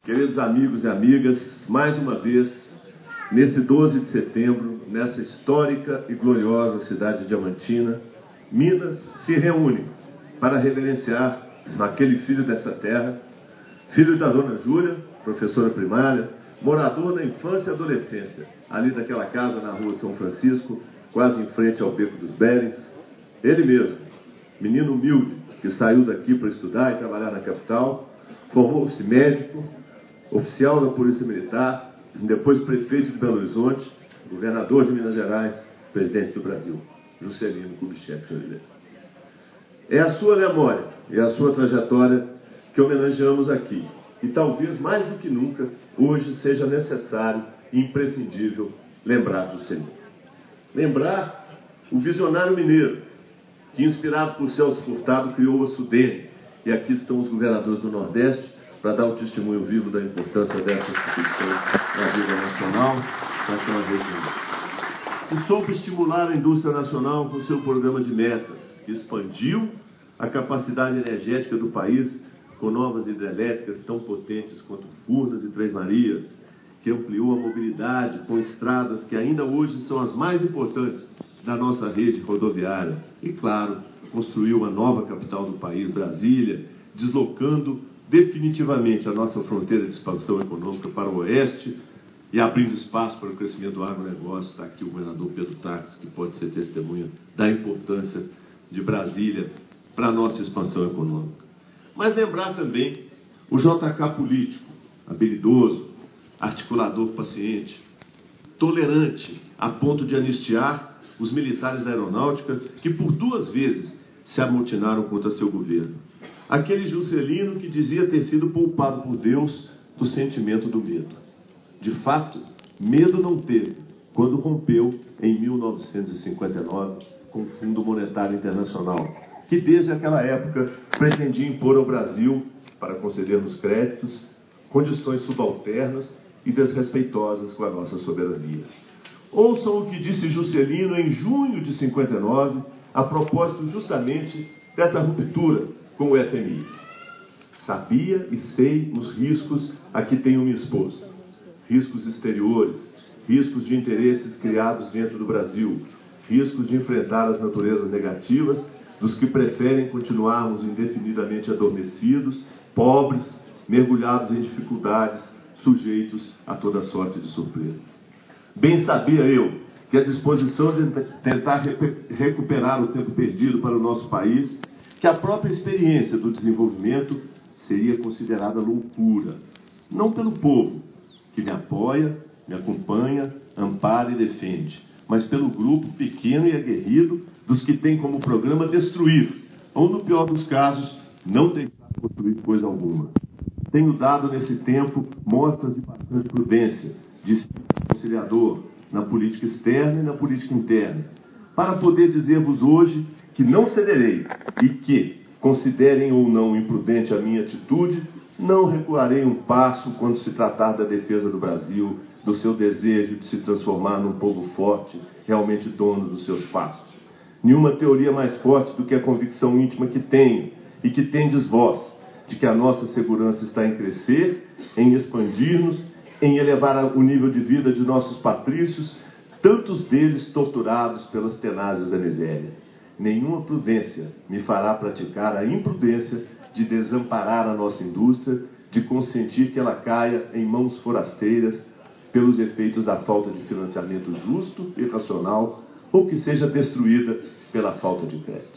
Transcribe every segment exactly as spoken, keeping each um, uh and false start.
Queridos amigos e amigas, mais uma vez, nesse doze de setembro, nessa histórica e gloriosa cidade de Diamantina, Minas se reúne para reverenciar naquele filho dessa terra, filho da dona Júlia, professora primária, morador na infância e adolescência, ali daquela casa na rua São Francisco, quase em frente ao Beco dos Berens. Ele mesmo, menino humilde, que saiu daqui para estudar e trabalhar na capital, formou-se médico, oficial da Polícia Militar, depois prefeito de Belo Horizonte, governador de Minas Gerais, presidente do Brasil, Juscelino Kubitschek de Oliveira. É a sua memória e a sua trajetória que homenageamos aqui. E talvez mais do que nunca, hoje seja necessário e imprescindível lembrar Juscelino. Lembrar o visionário mineiro, que inspirado por Celso Furtado criou a Sudene. E aqui estão os governadores do Nordeste para dar o testemunho vivo da importância dessa instituição na vida nacional, naquela região. E soube estimular a indústria nacional com seu programa de metas, que expandiu a capacidade energética do país com novas hidrelétricas tão potentes quanto Furnas e Três Marias, que ampliou a mobilidade com estradas que ainda hoje são as mais importantes da nossa rede rodoviária. E, claro, construiu uma nova capital do país, Brasília, deslocando definitivamente a nossa fronteira de expansão econômica para o oeste e abrindo espaço para o crescimento do agronegócio. Está aqui o governador Pedro Taques, que pode ser testemunha da importância de Brasília para a nossa expansão econômica. Mas lembrar também o J K político, habilidoso, articulador paciente, tolerante a ponto de anistiar os militares da aeronáutica que por duas vezes se amotinaram contra seu governo. Aquele Juscelino que dizia ter sido poupado por Deus do sentimento do medo. De fato, medo não teve quando rompeu em mil novecentos e cinquenta e nove com o Fundo Monetário Internacional, que desde aquela época pretendia impor ao Brasil, para concedermos créditos, condições subalternas e desrespeitosas com a nossa soberania. Ouçam o que disse Juscelino em junho de cinquenta e nove, a propósito justamente dessa ruptura com o F M I. Sabia e sei os riscos a que tenho me exposto. Riscos exteriores, riscos de interesses criados dentro do Brasil, riscos de enfrentar as naturezas negativas dos que preferem continuarmos indefinidamente adormecidos, pobres, mergulhados em dificuldades, sujeitos a toda sorte de surpresas. Bem sabia eu que a disposição de tentar recuperar o tempo perdido para o nosso país, que a própria experiência do desenvolvimento seria considerada loucura, não pelo povo, que me apoia, me acompanha, ampara e defende, mas pelo grupo pequeno e aguerrido dos que têm como programa destruir, ou no pior dos casos, não deixar construir coisa alguma. Tenho dado nesse tempo mostras de bastante prudência, de espírito conciliador, na política externa e na política interna, para poder dizer-vos hoje que não cederei e que, considerem ou não imprudente a minha atitude, não recuarei um passo quando se tratar da defesa do Brasil, do seu desejo de se transformar num povo forte, realmente dono dos seus passos. Nenhuma teoria mais forte do que a convicção íntima que tenho e que tendes vós, de que a nossa segurança está em crescer, em expandir-nos, em elevar o nível de vida de nossos patrícios, tantos deles torturados pelas tenazes da miséria. Nenhuma prudência me fará praticar a imprudência de desamparar a nossa indústria, de consentir que ela caia em mãos forasteiras pelos efeitos da falta de financiamento justo e racional, ou que seja destruída pela falta de crédito.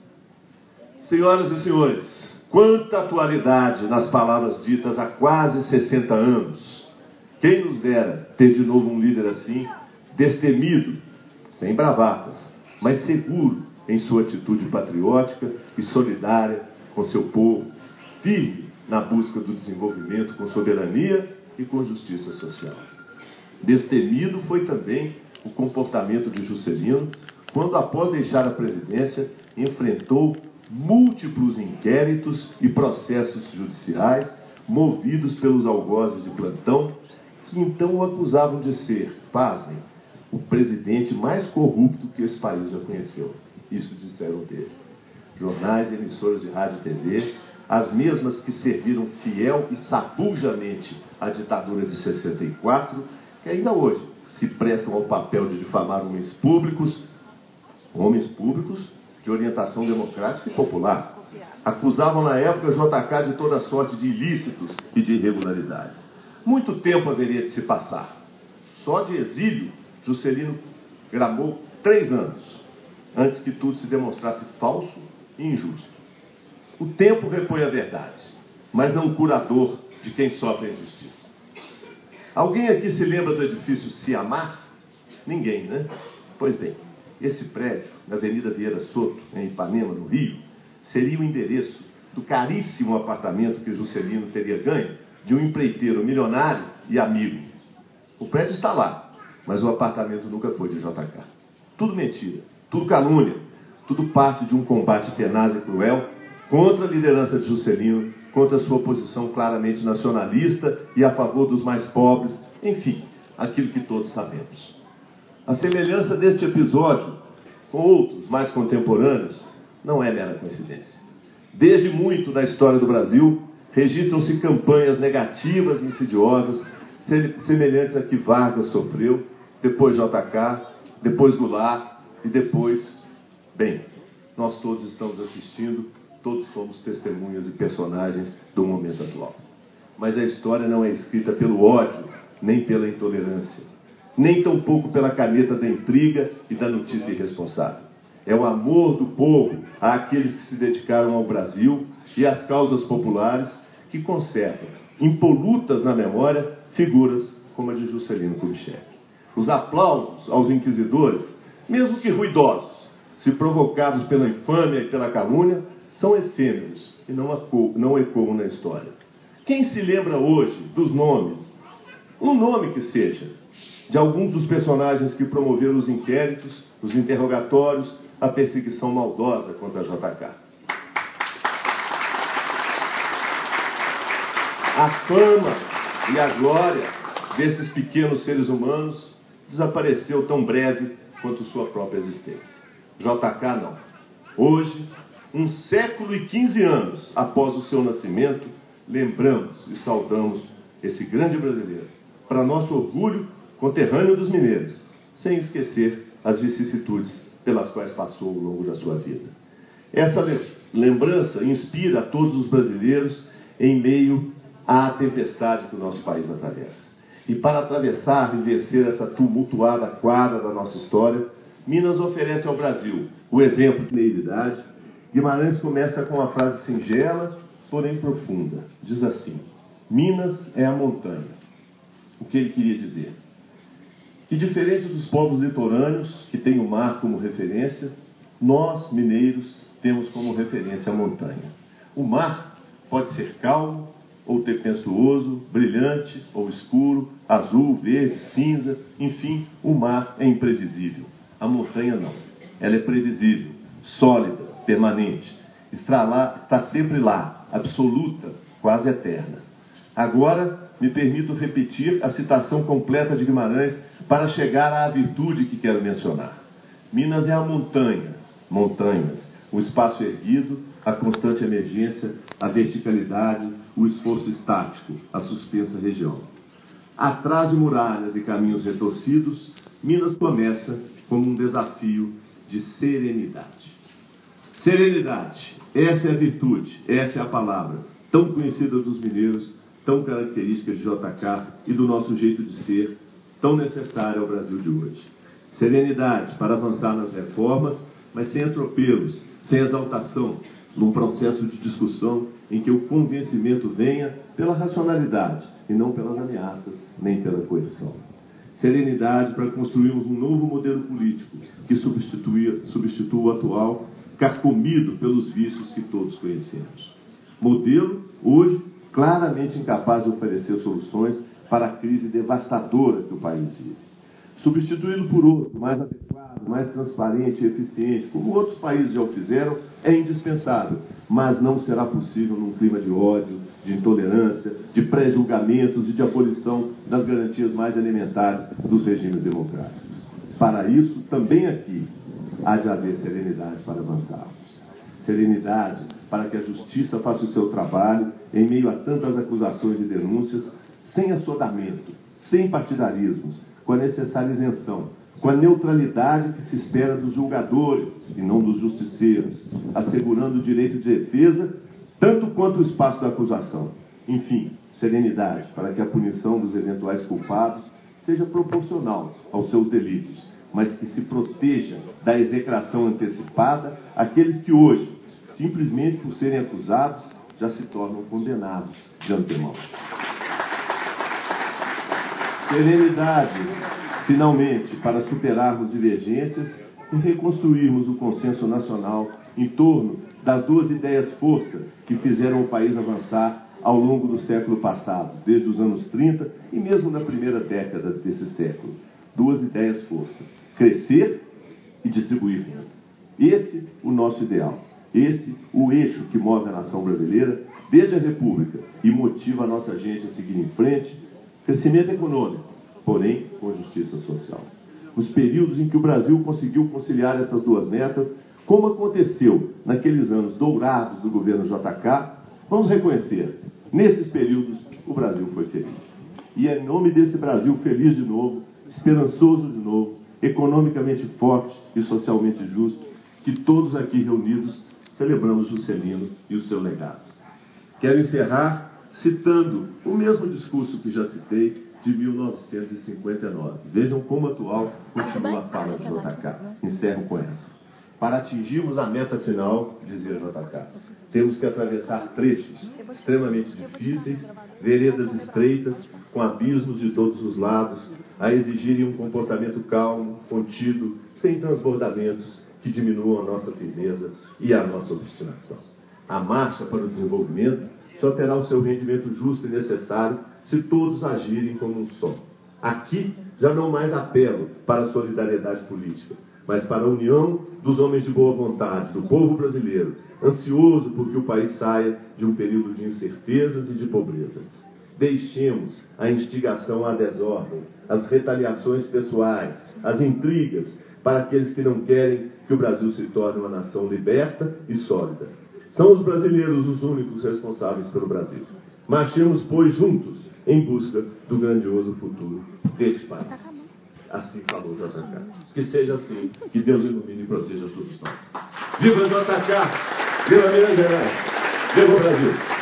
Senhoras e senhores, quanta atualidade nas palavras ditas há quase sessenta anos. Quem nos dera ter de novo um líder assim, destemido, sem bravatas, mas seguro em sua atitude patriótica e solidária com seu povo, firme na busca do desenvolvimento com soberania e com justiça social. Destemido foi também o comportamento de Juscelino, quando, após deixar a presidência, enfrentou múltiplos inquéritos e processos judiciais movidos pelos algozes de plantão, que então o acusavam de ser, pasmem, o presidente mais corrupto que esse país já conheceu. Isso disseram dele. Jornais e emissoras de rádio e T V as mesmas que serviram fiel e sabujamente à ditadura de sessenta e quatro, que ainda hoje se prestam ao papel de difamar homens públicos, homens públicos de orientação democrática e popular. Acusavam na época J K de toda sorte de ilícitos e de irregularidades. Muito tempo haveria de se passar. Só de exílio, Juscelino gramou três anos, antes que tudo se demonstrasse falso e injusto. O tempo repõe a verdade, mas não curador de quem sofre a injustiça. Alguém aqui se lembra do edifício Ciamar? Ninguém, né? Pois bem, esse prédio, na Avenida Vieira Soto, em Ipanema, no Rio, seria o endereço do caríssimo apartamento que Juscelino teria ganho de um empreiteiro milionário e amigo. O prédio está lá, mas o apartamento nunca foi de J K. Tudo mentira, tudo calúnia, tudo parte de um combate tenaz e cruel contra a liderança de Juscelino, contra a sua posição claramente nacionalista e a favor dos mais pobres, enfim, aquilo que todos sabemos. A semelhança deste episódio com outros mais contemporâneos não é mera coincidência. Desde muito na história do Brasil, registram-se campanhas negativas e insidiosas, semelhantes a que Vargas sofreu, depois J K, depois Goulart e depois, bem, nós todos estamos assistindo, todos somos testemunhas e personagens do momento atual. Mas a história não é escrita pelo ódio, nem pela intolerância, nem tampouco pela caneta da intriga e da notícia irresponsável. É o amor do povo àqueles que se dedicaram ao Brasil e às causas populares que conservam, impolutas na memória, figuras como a de Juscelino Kubitschek. Os aplausos aos inquisidores, mesmo que ruidosos, se provocados pela infâmia e pela calúnia, são efêmeros e não ecoam, não ecoam na história. Quem se lembra hoje dos nomes, um nome que seja, de alguns dos personagens que promoveram os inquéritos, os interrogatórios, a perseguição maldosa contra J K? A fama e a glória desses pequenos seres humanos desapareceu tão breve quanto sua própria existência. J K não. Hoje, um século e quinze anos após o seu nascimento, lembramos e saudamos esse grande brasileiro, para nosso orgulho, conterrâneo dos mineiros, sem esquecer as vicissitudes pelas quais passou ao longo da sua vida. Essa lembrança inspira a todos os brasileiros em meio à tempestade que o nosso país atravessa. E para atravessar e vencer essa tumultuada quadra da nossa história, Minas oferece ao Brasil o exemplo de naividade. Guimarães começa com uma frase singela, porém profunda. Diz assim: Minas é a montanha. O que ele queria dizer? Que, diferente dos povos litorâneos, que têm o mar como referência, nós, mineiros, temos como referência a montanha. O mar pode ser calmo ou tempestuoso, brilhante ou escuro, azul, verde, cinza, enfim, o mar é imprevisível. A montanha não. Ela é previsível, sólida, permanente. Está lá, está sempre lá, absoluta, quase eterna. Agora, me permito repetir a citação completa de Guimarães para chegar à virtude que quero mencionar. Minas é a montanha, montanhas, o espaço erguido, a constante emergência, a verticalidade, o esforço estático, a suspensa região. Atrás de muralhas e caminhos retorcidos, Minas começa como um desafio de serenidade. Serenidade, essa é a virtude, essa é a palavra, tão conhecida dos mineiros, tão característica de J K e do nosso jeito de ser, tão necessária ao Brasil de hoje. Serenidade para avançar nas reformas, mas sem atropelos, sem exaltação, num processo de discussão em que o convencimento venha pela racionalidade e não pelas ameaças, nem pela coerção. Serenidade para construirmos um novo modelo político que substitua, substitua o atual, carcomido pelos vícios que todos conhecemos. Modelo, hoje, claramente incapaz de oferecer soluções para a crise devastadora que o país vive. Substituí-lo por outro, mais adequado, mais transparente e eficiente, como outros países já o fizeram, é indispensável, mas não será possível num clima de ódio, de intolerância, de pré-julgamentos e de abolição das garantias mais elementares dos regimes democráticos. Para isso, também aqui, há de haver serenidade para avançarmos. Serenidade para que a justiça faça o seu trabalho em meio a tantas acusações e denúncias, sem assodamento, sem partidarismos, com a necessária isenção, com a neutralidade que se espera dos julgadores e não dos justiceiros, assegurando o direito de defesa, tanto quanto o espaço da acusação. Enfim, serenidade para que a punição dos eventuais culpados seja proporcional aos seus delitos, mas que se proteja da execração antecipada aqueles que hoje, simplesmente por serem acusados, já se tornam condenados de antemão. Serenidade, finalmente, para superarmos divergências e reconstruirmos o consenso nacional em torno das duas ideias-força que fizeram o país avançar ao longo do século passado, desde os anos trinta e mesmo na primeira década desse século. Duas ideias-força: crescer e distribuir renda. Esse o nosso ideal. Esse o eixo que move a nação brasileira desde a República e motiva a nossa gente a seguir em frente. Crescimento econômico, porém com justiça social. Os períodos em que o Brasil conseguiu conciliar essas duas metas, como aconteceu naqueles anos dourados do governo J K, vamos reconhecer, nesses períodos o Brasil foi feliz. E é em nome desse Brasil feliz de novo, esperançoso de novo, economicamente forte e socialmente justo, que todos aqui reunidos celebramos Juscelino e o seu legado. Quero encerrar citando o mesmo discurso que já citei, de mil novecentos e cinquenta e nove. Vejam como atual continua a fala de J K. Encerro com essa. Para atingirmos a meta final, dizia J K, temos que atravessar trechos extremamente difíceis, veredas estreitas, com abismos de todos os lados, a exigirem um comportamento calmo, contido, sem transbordamentos que diminuam a nossa firmeza e a nossa obstinação. A marcha para o desenvolvimento só terá o seu rendimento justo e necessário se todos agirem como um só. Aqui já não mais apelo para a solidariedade política, mas para a união dos homens de boa vontade, do povo brasileiro, ansioso por que o país saia de um período de incertezas e de pobreza. Deixemos a instigação à desordem, as retaliações pessoais, as intrigas, para aqueles que não querem que o Brasil se torne uma nação liberta e sólida. São os brasileiros os únicos responsáveis pelo Brasil. Marchemos, pois, juntos, em busca do grandioso futuro deste país. Assim falou J K. Que seja assim, que Deus ilumine e proteja todos nós. Viva J K! Viva Minas Gerais! Viva o Brasil!